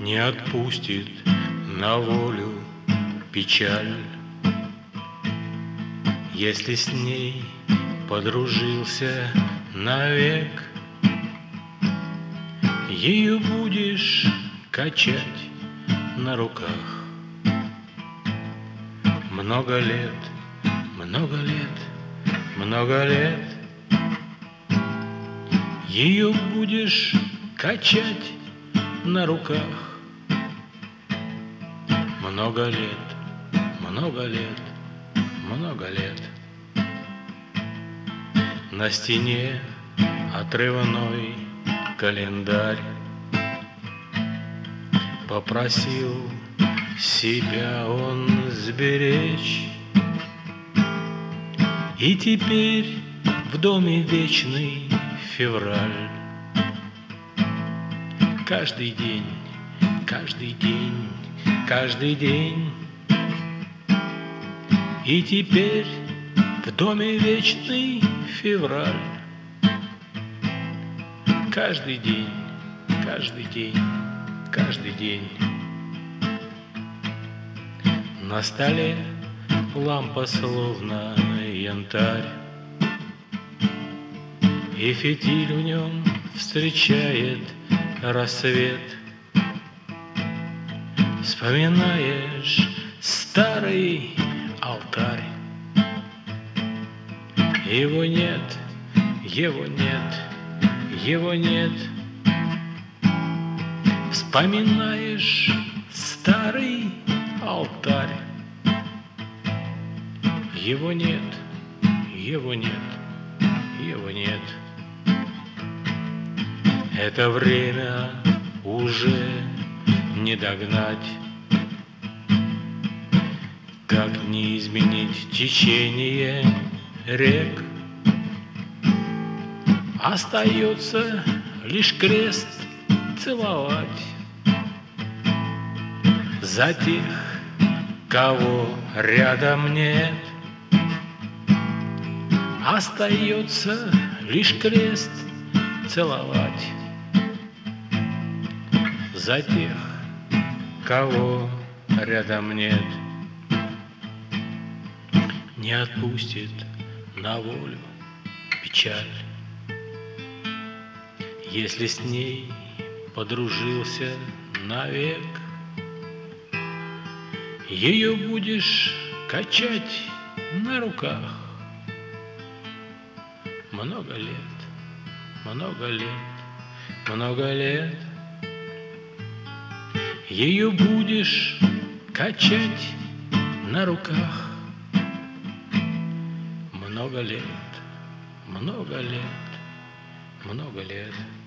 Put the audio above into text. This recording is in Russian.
не отпустит на волю печаль. Если с ней подружился навек, ее будешь качать на руках. Много лет, много лет, много лет ее будешь качать на руках. Много лет, много лет, много лет. На стене отрывной календарь попросил себя он сберечь. И теперь в доме вечный февраль. Каждый день, каждый день, каждый день. И теперь в доме вечный февраль. Каждый день, каждый день, каждый день. На столе лампа словно янтарь, и фитиль в нем встречает рассвет. Вспоминаешь старый алтарь. Его нет, его нет, его нет. Вспоминаешь старый алтарь. Его нет, его нет, его нет. Это время уже не догнать. Как не изменить течение рек? Остается лишь крест целовать за тех, кого рядом нет. Остается лишь крест целовать за тех, кого рядом нет. Не отпустит на волю печаль. Если с ней подружился навек, ее будешь качать на руках. Много лет, много лет, много лет. Ее будешь качать на руках. Много лет, много лет, много лет.